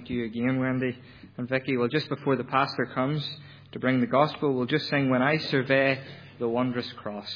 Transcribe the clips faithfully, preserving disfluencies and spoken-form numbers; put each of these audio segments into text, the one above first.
thank you again, Wendy and Vicky. Well, just before the pastor comes to bring the gospel, we'll just sing When I Survey the Wondrous Cross.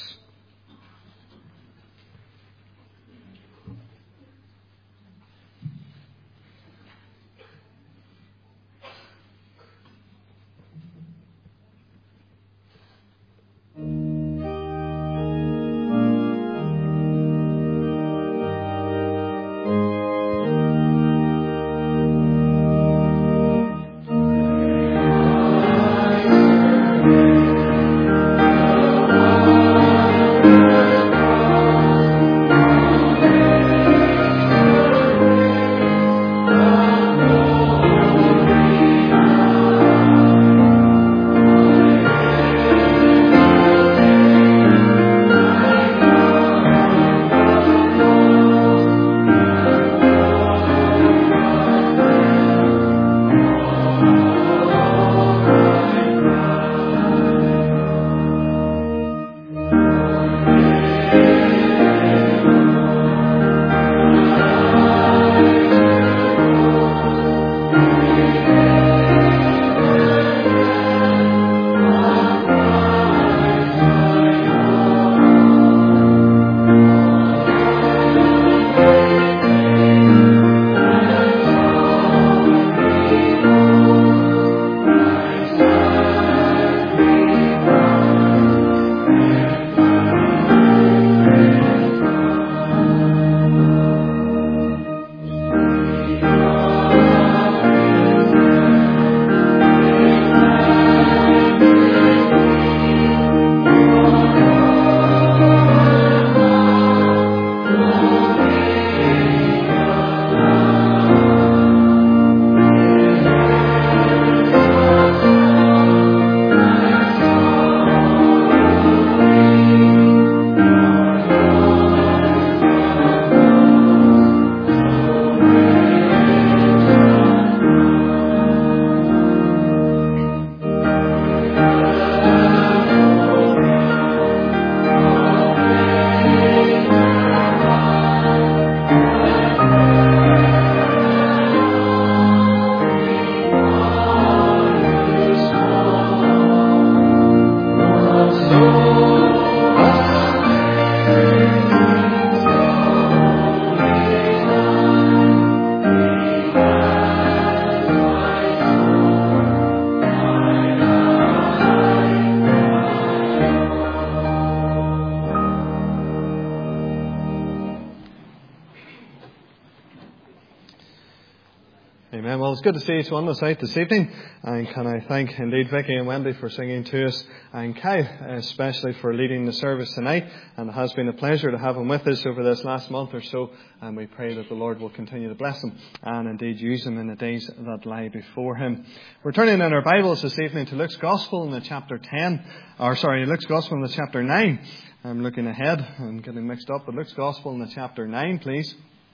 Amen. Well, it's good to see each one of us out this evening. And can I thank indeed Vicky and Wendy for singing to us, and Kai especially for leading the service tonight. And it has been a pleasure to have him with us over this last month or so. And we pray that the Lord will continue to bless him and indeed use him in the days that lie before him. We're turning in our Bibles this evening to Luke's Gospel in the chapter ten, or sorry, Luke's Gospel in the chapter nine. I'm looking ahead and getting mixed up, but Luke's Gospel in the chapter nine, please.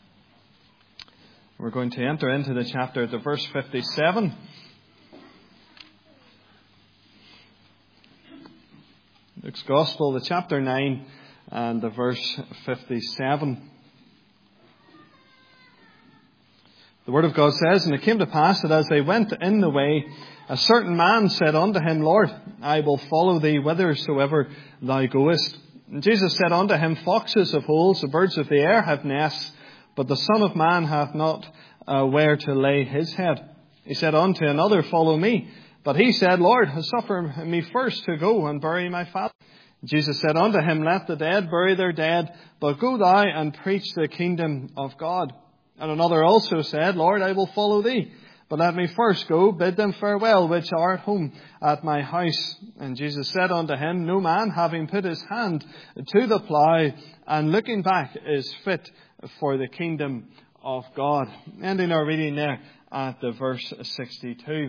We're going to enter into the chapter to verse fifty-seven. Luke's Gospel, the chapter nine and the verse fifty-seven. The Word of God says, "And it came to pass that as they went in the way, a certain man said unto him, Lord, I will follow thee whithersoever thou goest. And Jesus said unto him, Foxes have holes, the birds of the air have nests, but the Son of Man hath not uh, where to lay his head. He said unto another, Follow me. But he said, Lord, suffer me first to go and bury my father. Jesus said unto him, Let the dead bury their dead, but go thou and preach the kingdom of God. And another also said, Lord, I will follow thee, but let me first go bid them farewell, which are at home at my house. And Jesus said unto him, No man, having put his hand to the plough and looking back, is fit for the kingdom of God." Ending our reading there at the verse sixty-two.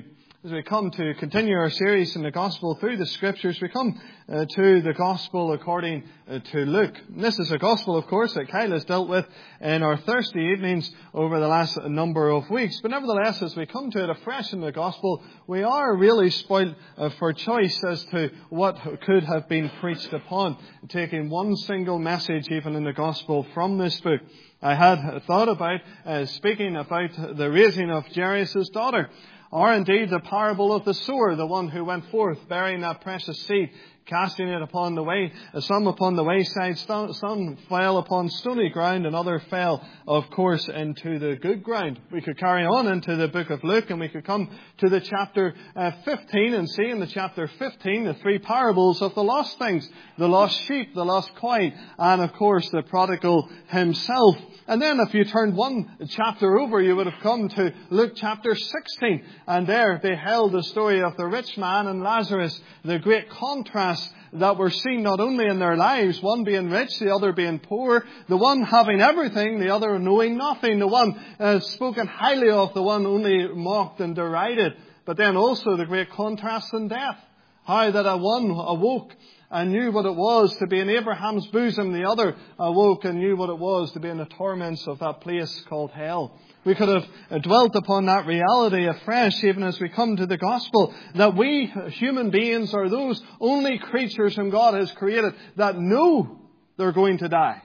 As we come to continue our series in the Gospel through the Scriptures, we come uh, to the Gospel according uh, to Luke. And this is a Gospel, of course, that Kyle has dealt with in our Thursday evenings over the last number of weeks. But nevertheless, as we come to it afresh in the Gospel, we are really spoiled uh, for choice as to what could have been preached upon, taking one single message even in the Gospel from this book. I had thought about uh, speaking about the raising of Jairus' daughter, or indeed the parable of the sower, the one who went forth bearing that precious seed, casting it upon the way, some upon the wayside, some fell upon stony ground, and other fell, of course, into the good ground. We could carry on into the book of Luke, and we could come to the chapter uh, fifteen and see in the chapter fifteen the three parables of the lost things, the lost sheep, the lost coin, and of course the prodigal himself. And then if you turned one chapter over, you would have come to Luke chapter sixteen, and there beheld the story of the rich man and Lazarus, the great contrast that were seen not only in their lives, one being rich, the other being poor, the one having everything, the other knowing nothing, the one uh, spoken highly of, the one only mocked and derided, but then also the great contrast in death. How that a one awoke and knew what it was to be in Abraham's bosom, the other awoke and knew what it was to be in the torments of that place called hell. We could have dwelt upon that reality afresh even as we come to the Gospel, that we human beings are those only creatures whom God has created that know they're going to die,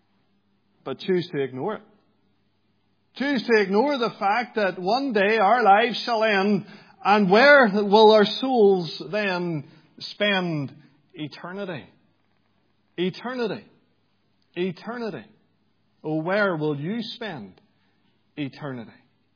but choose to ignore it. Choose to ignore the fact that one day our lives shall end, and where will our souls then spend eternity? Eternity. Eternity. Oh, where will you spend eternity?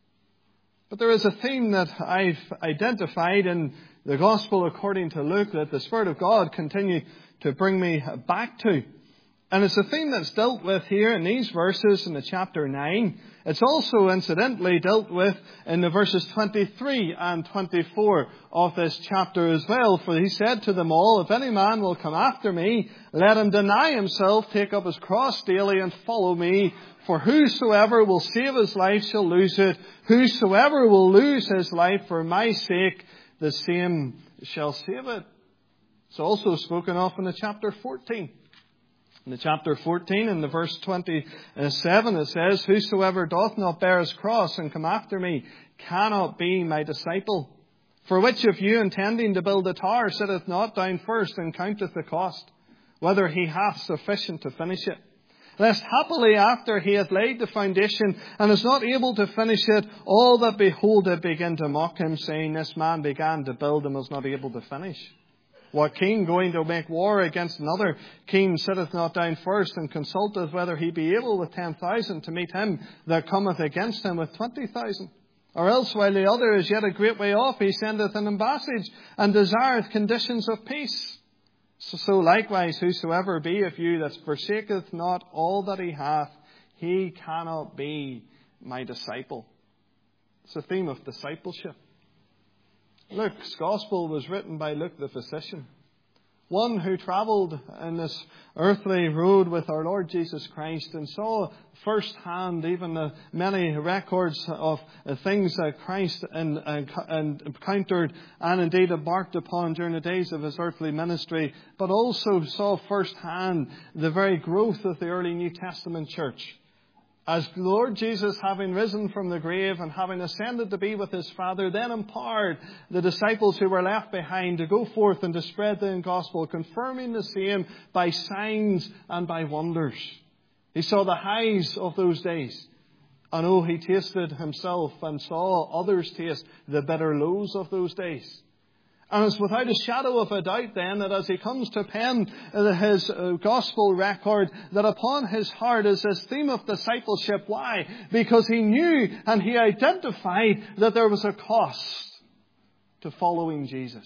But there is a theme that I've identified in the Gospel according to Luke that the Spirit of God continued to bring me back to. And it's a theme that's dealt with here in these verses in the chapter nine. It's also incidentally dealt with in the verses twenty-three and twenty-four of this chapter as well. For he said to them all, if any man will come after me, let him deny himself, take up his cross daily and follow me. For whosoever will save his life shall lose it. Whosoever will lose his life for my sake, the same shall save it. It's also spoken of in the chapter fourteen. In the chapter fourteen, in the verse twenty-seven, it says, whosoever doth not bear his cross and come after me cannot be my disciple. For which of you, intending to build a tower, sitteth not down first and counteth the cost, whether he hath sufficient to finish it? Lest happily after he hath laid the foundation and is not able to finish it, all that behold it begin to mock him, saying, this man began to build and was not able to finish. What king going to make war against another king sitteth not down first and consulteth whether he be able with ten thousand to meet him that cometh against him with twenty thousand? Or else while the other is yet a great way off, he sendeth an embassage and desireth conditions of peace. So, so likewise, whosoever be of you that forsaketh not all that he hath, he cannot be my disciple. It's a theme of discipleship. Luke's Gospel was written by Luke the physician, one who travelled in this earthly road with our Lord Jesus Christ and saw firsthand even the many records of things that Christ encountered and indeed embarked upon during the days of his earthly ministry, but also saw firsthand the very growth of the early New Testament church. As the Lord Jesus, having risen from the grave and having ascended to be with his Father, then empowered the disciples who were left behind to go forth and to spread the gospel, confirming the same by signs and by wonders. He saw the highs of those days. And oh, he tasted himself and saw others taste the bitter lows of those days. And it's without a shadow of a doubt then that as he comes to pen his gospel record, that upon his heart is this theme of discipleship. Why? Because he knew and he identified that there was a cost to following Jesus.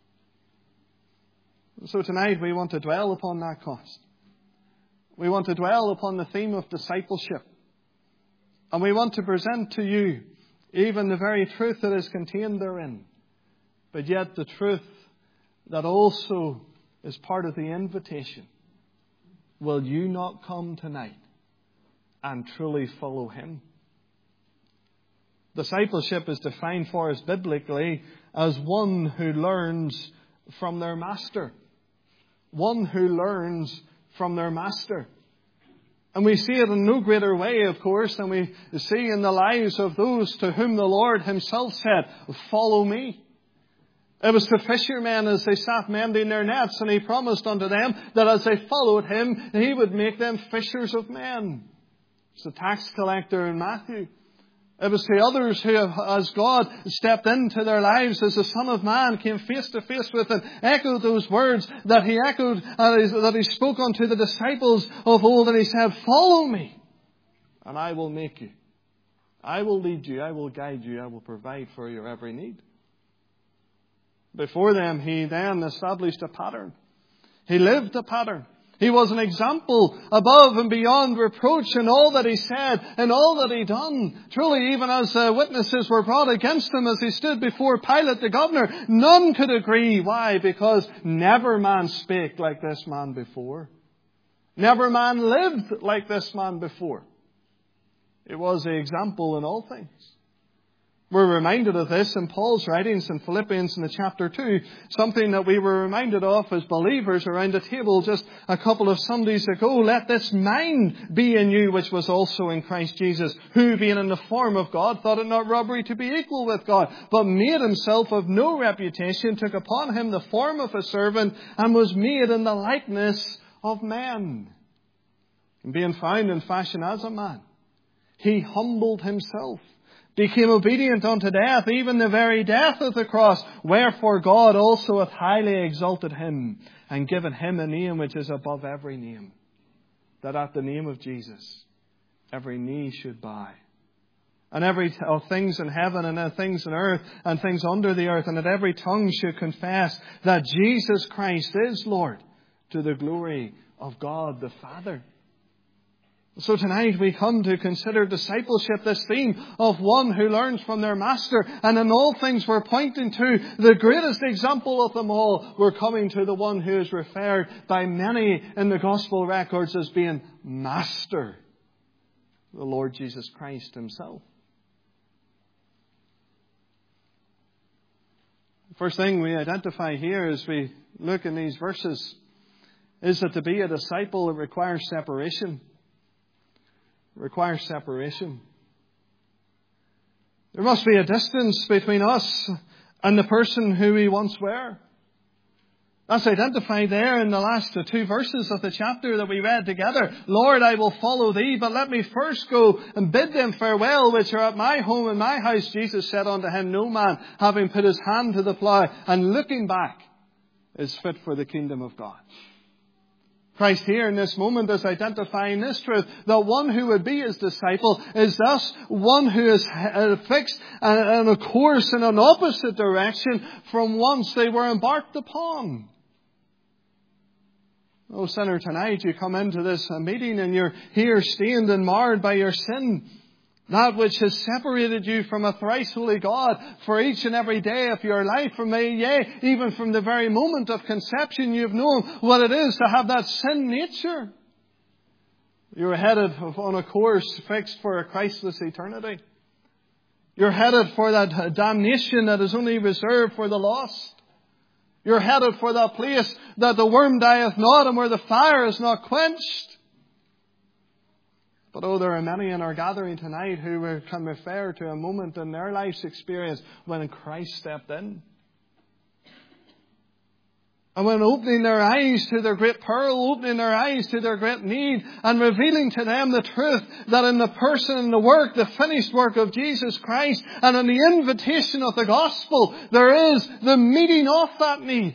So tonight we want to dwell upon that cost. We want to dwell upon the theme of discipleship. And we want to present to you even the very truth that is contained therein. But yet the truth that also is part of the invitation. Will you not come tonight and truly follow him? Discipleship is defined for us biblically as one who learns from their master. One who learns from their master. And we see it in no greater way, of course, than we see in the lives of those to whom the Lord himself said, "Follow me." It was to fishermen as they sat mending their nets, and he promised unto them that as they followed him, he would make them fishers of men. It's the tax collector in Matthew. It was to others who, as God stepped into their lives, as the Son of Man came face to face with and echoed those words that he echoed, uh, that he spoke unto the disciples of old, and he said, "Follow me, and I will make you. I will lead you, I will guide you, I will provide for your every need." Before them, he then established a pattern. He lived a pattern. He was an example above and beyond reproach in all that he said and all that he done. Truly, even as uh, witnesses were brought against him as he stood before Pilate the governor, none could agree. Why? Because never man spake like this man before. Never man lived like this man before. It was the example in all things. We're reminded of this in Paul's writings in Philippians in the chapter two, something that we were reminded of as believers around the table just a couple of Sundays ago. "Let this mind be in you, which was also in Christ Jesus, who being in the form of God, thought it not robbery to be equal with God, but made himself of no reputation, took upon him the form of a servant, and was made in the likeness of men. And being found in fashion as a man, he humbled himself, became obedient unto death, even the very death of the cross. Wherefore God also hath highly exalted him, and given him a name which is above every name, that at the name of Jesus every knee should bow, and every of things in heaven and of things in earth and things under the earth, and that every tongue should confess that Jesus Christ is Lord, to the glory of God the Father." So tonight we come to consider discipleship, this theme of one who learns from their master. And in all things we're pointing to the greatest example of them all. We're coming to the one who is referred by many in the gospel records as being Master, the Lord Jesus Christ himself. The first thing we identify here as we look in these verses is that to be a disciple, it requires separation. requires separation. There must be a distance between us and the person who we once were. That's identified there in the last two verses of the chapter that we read together. "Lord, I will follow thee, but let me first go and bid them farewell, which are at my home and my house." Jesus said unto him, "No man, having put his hand to the plough and looking back, is fit for the kingdom of God." Christ here in this moment is identifying this truth, that one who would be his disciple is thus one who is fixed on a course in an opposite direction from once they were embarked upon. Oh, sinner, tonight you come into this meeting and you're here stained and marred by your sin. That which has separated you from a thrice holy God for each and every day of your life. From may, yea, even from the very moment of conception, you've known what it is to have that sin nature. You're headed on a course fixed for a Christless eternity. You're headed for that damnation that is only reserved for the lost. You're headed for that place that the worm dieth not and where the fire is not quenched. But oh, there are many in our gathering tonight who can refer to a moment in their life's experience when Christ stepped in. And when opening their eyes to their great peril, opening their eyes to their great need, and revealing to them the truth that in the person and the work, the finished work of Jesus Christ, and in the invitation of the gospel, there is the meeting of that need.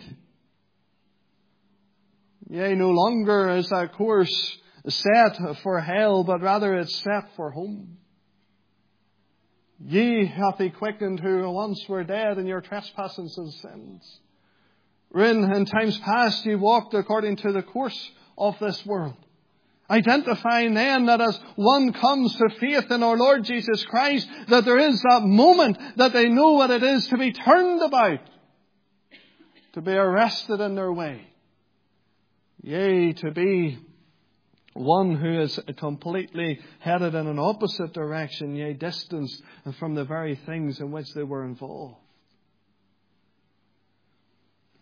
Yea, no longer is that course set for hell, but rather it's set for home. Ye hath he quickened who once were dead in your trespasses and sins. Wherein in times past ye walked according to the course of this world. Identifying then that as one comes to faith in our Lord Jesus Christ, that there is that moment that they know what it is to be turned about, to be arrested in their way. Yea, to be one who is completely headed in an opposite direction, yea, distanced from the very things in which they were involved.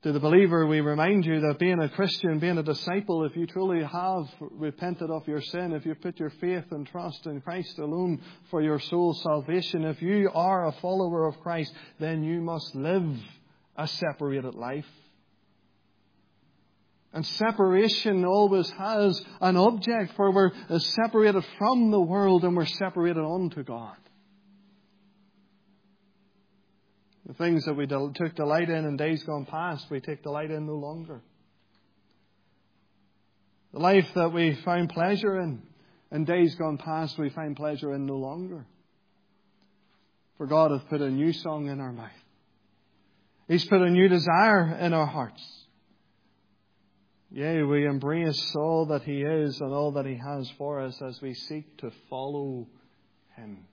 To the believer, we remind you that being a Christian, being a disciple, if you truly have repented of your sin, if you put your faith and trust in Christ alone for your soul's salvation, if you are a follower of Christ, then you must live a separated life. And separation always has an object, for we're separated from the world and we're separated unto God. The things that we took delight in in days gone past, we take delight in no longer. The life that we found pleasure in in days gone past, we find pleasure in no longer. For God hath put a new song in our mouth. He's put a new desire in our hearts. Yea, we embrace all that He is and all that He has for us as we seek to follow Him.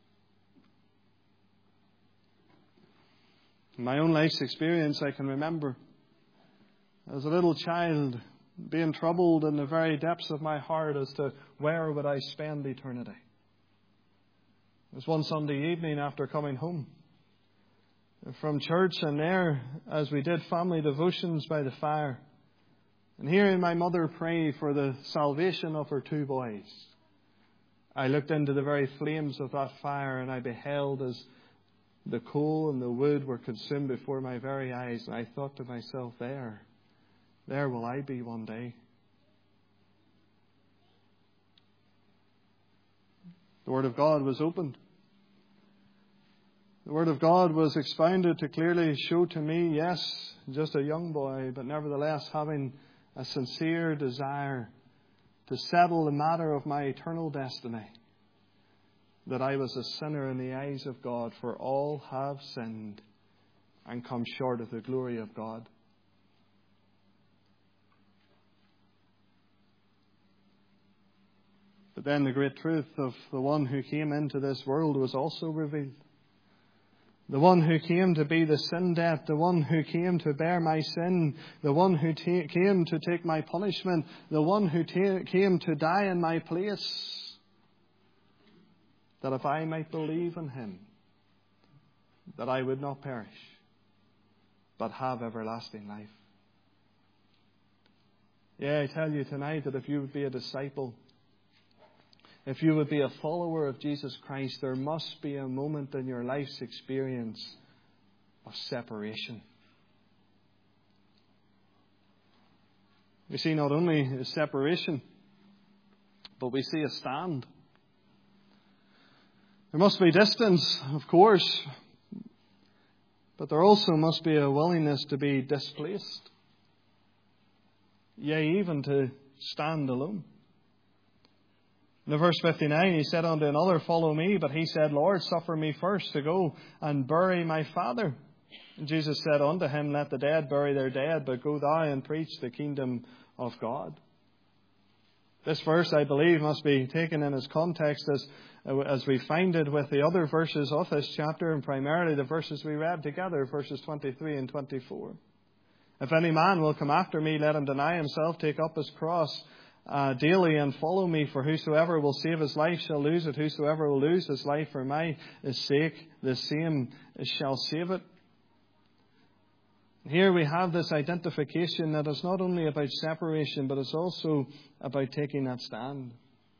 In my own life's experience, I can remember as a little child being troubled in the very depths of my heart as to where would I spend eternity. It was one Sunday evening after coming home from church, and there, as we did family devotions by the fire, and hearing my mother pray for the salvation of her two boys, I looked into the very flames of that fire and I beheld as the coal and the wood were consumed before my very eyes. And I thought to myself, there, there will I be one day. The Word of God was opened. The Word of God was expounded to clearly show to me, yes, just a young boy, but nevertheless having a sincere desire to settle the matter of my eternal destiny, that I was a sinner in the eyes of God, for all have sinned and come short of the glory of God. But then the great truth of the one who came into this world was also revealed. The one who came to be the sin debt, the one who came to bear my sin, the one who ta- came to take my punishment, the one who ta- came to die in my place, that if I might believe in Him, that I would not perish, but have everlasting life. Yeah, I tell you tonight that if you would be a disciple, if you would be a follower of Jesus Christ, there must be a moment in your life's experience of separation. We see not only a separation, but we see a stand. There must be distance, of course, but there also must be a willingness to be displaced. Yea, even to stand alone. In verse fifty-nine, he said unto another, Follow me. But he said, Lord, suffer me first to go and bury my father. And Jesus said unto him, Let the dead bury their dead, but go thou and preach the kingdom of God. This verse, I believe, must be taken in its context as, as we find it with the other verses of this chapter, and primarily the verses we read together, verses twenty-three and twenty-four. If any man will come after me, let him deny himself, take up his cross uh, daily and follow me. For whosoever will save his life shall lose it. Whosoever will lose his life for my sake, the same shall save it. Here we have this identification that is not only about separation, but it's also about taking that stand.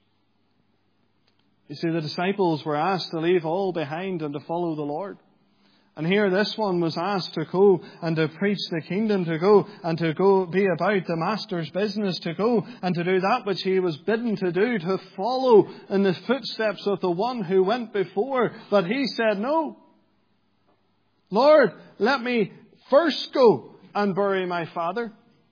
You see, the disciples were asked to leave all behind and to follow the Lord. And here this one was asked to go and to preach the kingdom, to go and to go be about the Master's business, to go and to do that which he was bidden to do, to follow in the footsteps of the one who went before. But he said, no. Lord, let me first go and bury my father.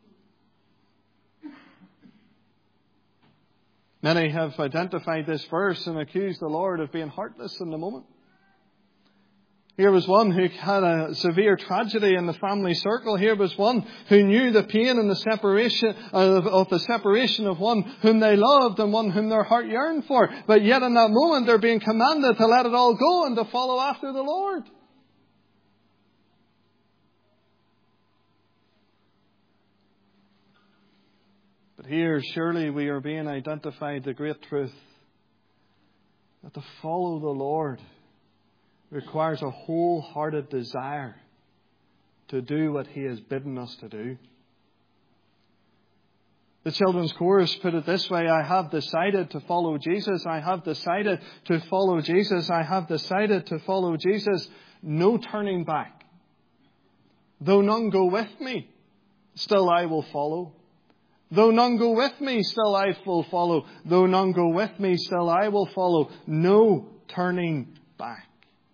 Many have identified this verse and accused the Lord of being heartless in the moment. Here was one who had a severe tragedy in the family circle. Here was one who knew the pain and the separation of, of the separation of one whom they loved and one whom their heart yearned for. But yet in that moment they're being commanded to let it all go and to follow after the Lord. But here, surely we are being identified the great truth that to follow the Lord requires a wholehearted desire to do what He has bidden us to do. The children's chorus put it this way: I have decided to follow Jesus. I have decided to follow Jesus. I have decided to follow Jesus. No turning back. Though none go with me, still I will follow. Though none go with me, still I will follow. Though none go with me, still I will follow. No turning back.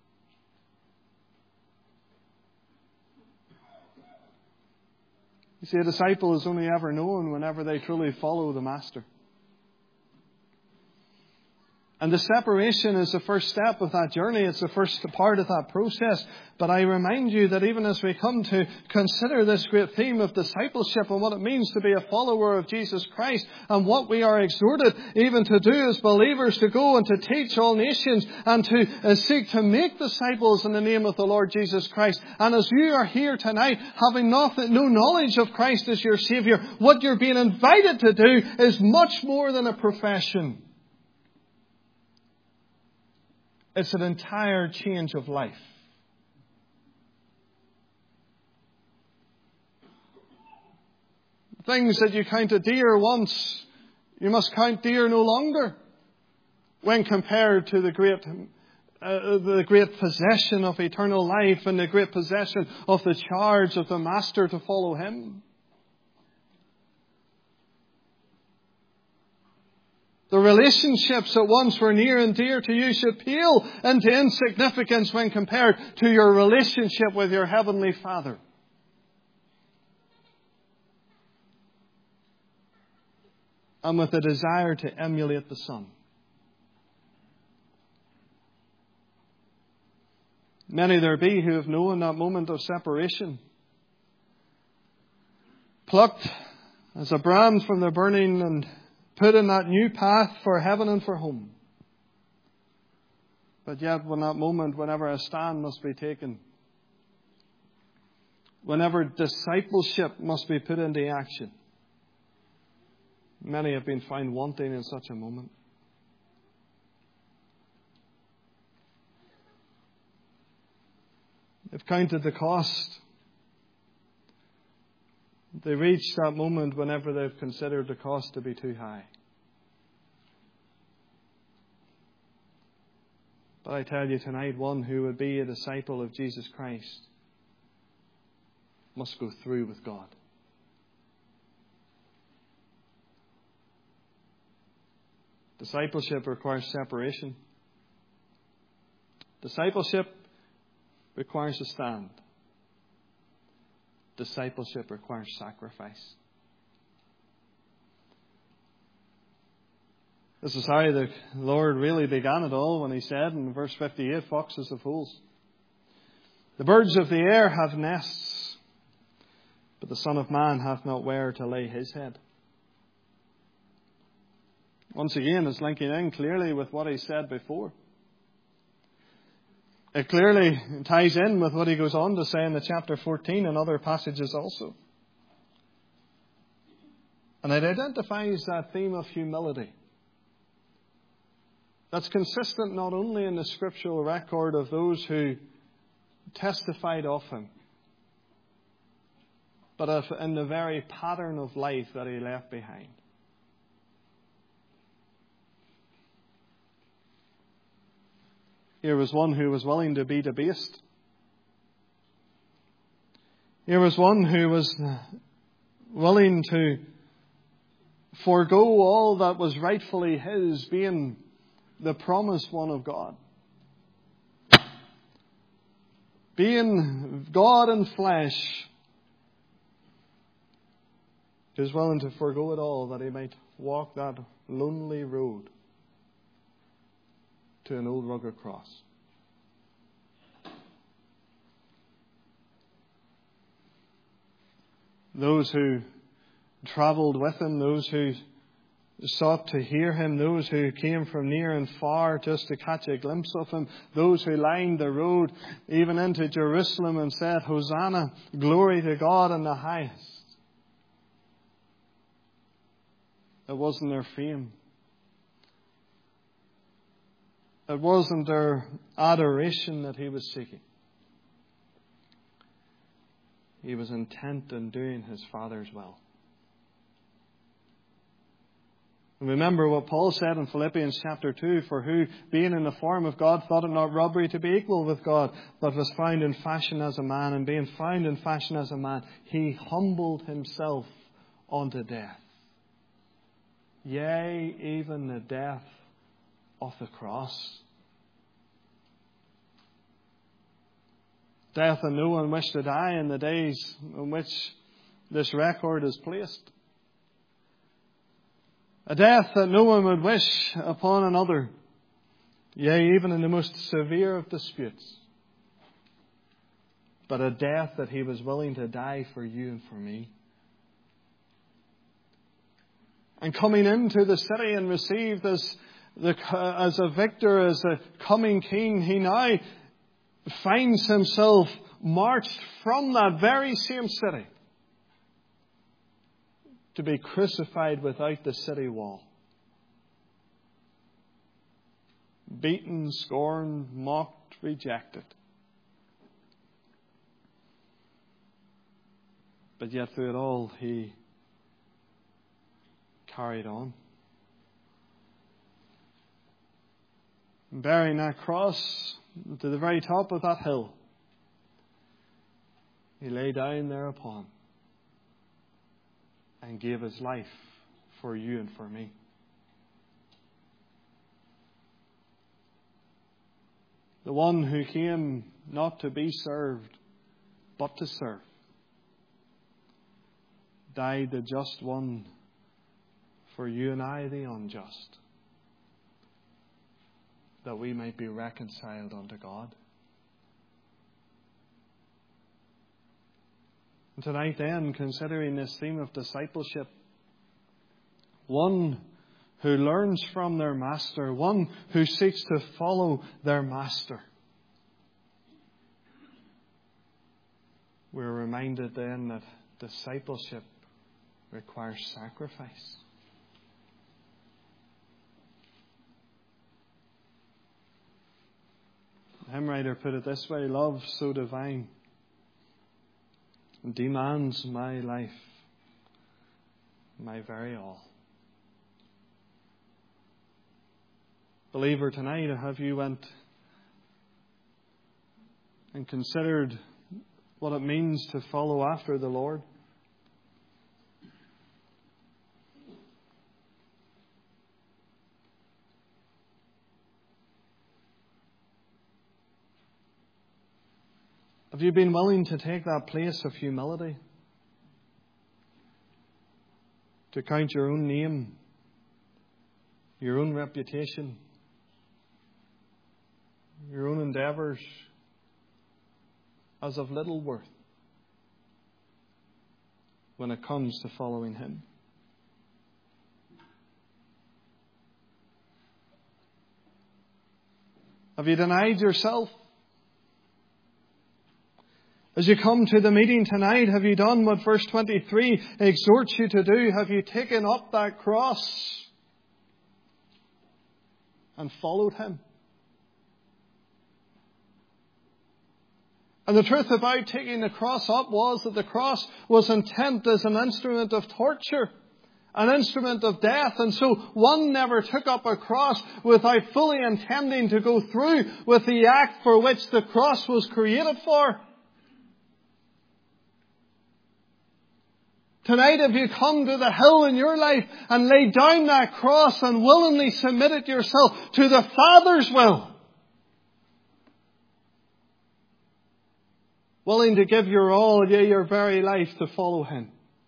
You see, a disciple is only ever known whenever they truly follow the Master. And the separation is the first step of that journey. It's the first part of that process. But I remind you that even as we come to consider this great theme of discipleship and what it means to be a follower of Jesus Christ, and what we are exhorted even to do as believers, to go and to teach all nations and to uh, seek to make disciples in the name of the Lord Jesus Christ. And as you are here tonight, having nothing, no knowledge of Christ as your Saviour, what you're being invited to do is much more than a profession. It's an entire change of life. Things that you counted dear once, you must count dear no longer when compared to the great, uh, the great possession of eternal life and the great possession of the charge of the Master to follow Him. The relationships that once were near and dear to you should pale into insignificance when compared to your relationship with your Heavenly Father. And with a desire to emulate the Son. Many there be who have known that moment of separation, plucked as a brand from the burning and put in that new path for heaven and for home. But yet, when that moment, whenever a stand must be taken, whenever discipleship must be put into action, many have been found wanting in such a moment. They've counted the cost. They reach that moment whenever they've considered the cost to be too high. But I tell you tonight, one who would be a disciple of Jesus Christ must go through with God. Discipleship requires separation. Discipleship requires a stand. Discipleship requires sacrifice. This is how the Lord really began it all when He said in verse fifty-eight, foxes have holes. The birds of the air have nests, but the Son of Man hath not where to lay His head. Once again, it's linking in clearly with what He said before. It clearly ties in with what He goes on to say in the chapter fourteen and other passages also. And it identifies that theme of humility that's consistent not only in the scriptural record of those who testified of Him, but of, in the very pattern of life that He left behind. Here was one who was willing to be debased. Here was one who was willing to forego all that was rightfully his, being the promised one of God. Being God in flesh, He was willing to forego it all that He might walk that lonely road to an old rugged cross. Those who travelled with Him, those who sought to hear Him, those who came from near and far just to catch a glimpse of Him, those who lined the road even into Jerusalem and said, Hosanna, glory to God in the highest. It wasn't their fame. It wasn't their adoration that He was seeking. He was intent on doing his Father's will. Remember what Paul said in Philippians chapter two, for who, being in the form of God, thought it not robbery to be equal with God, but was found in fashion as a man, and being found in fashion as a man, he humbled himself unto death. Yea, even the death of the cross. Death that no one wished to die in the days in which this record is placed. A death that no one would wish upon another. Yea, even in the most severe of disputes. But a death that he was willing to die for you and for me. And coming into the city and received as, the, as a victor, as a coming king, he now finds himself marched from that very same city to be crucified without the city wall. Beaten, scorned, mocked, rejected. But yet through it all, he carried on. And bearing that cross to the very top of that hill, he lay down thereupon and gave his life for you and for me. The one who came not to be served, but to serve, died the just one for you and I, the unjust, that we might be reconciled unto God. And tonight then, considering this theme of discipleship, one who learns from their master, one who seeks to follow their master, we're reminded then that discipleship requires sacrifice. The hymn writer put it this way: love so divine demands my life, my very all. Believer, tonight, have you went and considered what it means to follow after the Lord? Have you been willing to take that place of humility? To count your own name, your own reputation, your own endeavours as of little worth when it comes to following Him? Have you denied yourself? As you come to the meeting tonight, have you done what verse twenty-three exhorts you to do? Have you taken up that cross and followed Him? And the truth about taking the cross up was that the cross was intent as an instrument of torture, an instrument of death. And so one never took up a cross without fully intending to go through with the act for which the cross was created for. Tonight, if you come to the hill in your life and lay down that cross and willingly submit it yourself to the Father's will, willing to give your all, yea, your very life to follow Him,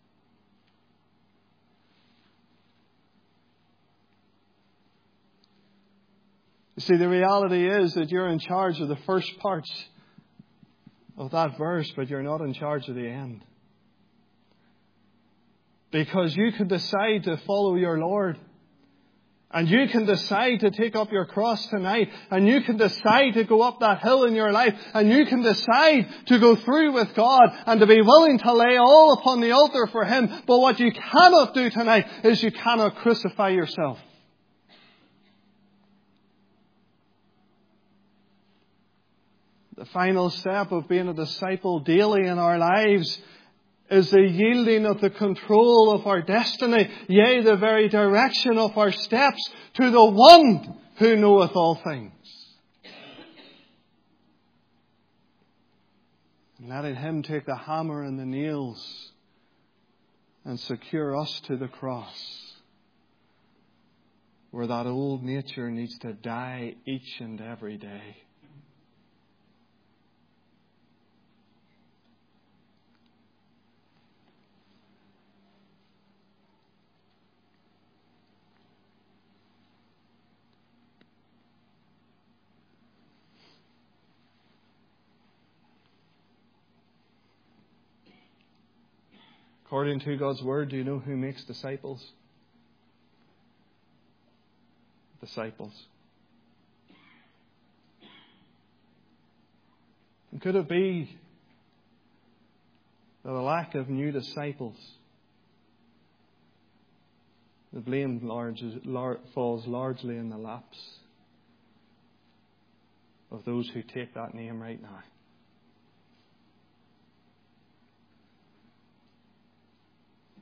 you see, the reality is that you're in charge of the first parts of that verse, but you're not in charge of the end. Because you can decide to follow your Lord. And you can decide to take up your cross tonight. And you can decide to go up that hill in your life. And you can decide to go through with God and to be willing to lay all upon the altar for Him. But what you cannot do tonight is you cannot crucify yourself. The final step of being a disciple daily in our lives is the yielding of the control of our destiny, yea, the very direction of our steps, to the one who knoweth all things. And letting Him take the hammer and the nails and secure us to the cross, where that old nature needs to die each and every day. According to God's Word, do you know who makes disciples? Disciples. And could it be that the lack of new disciples, the blame large, lar, falls largely in the laps of those who take that name right now?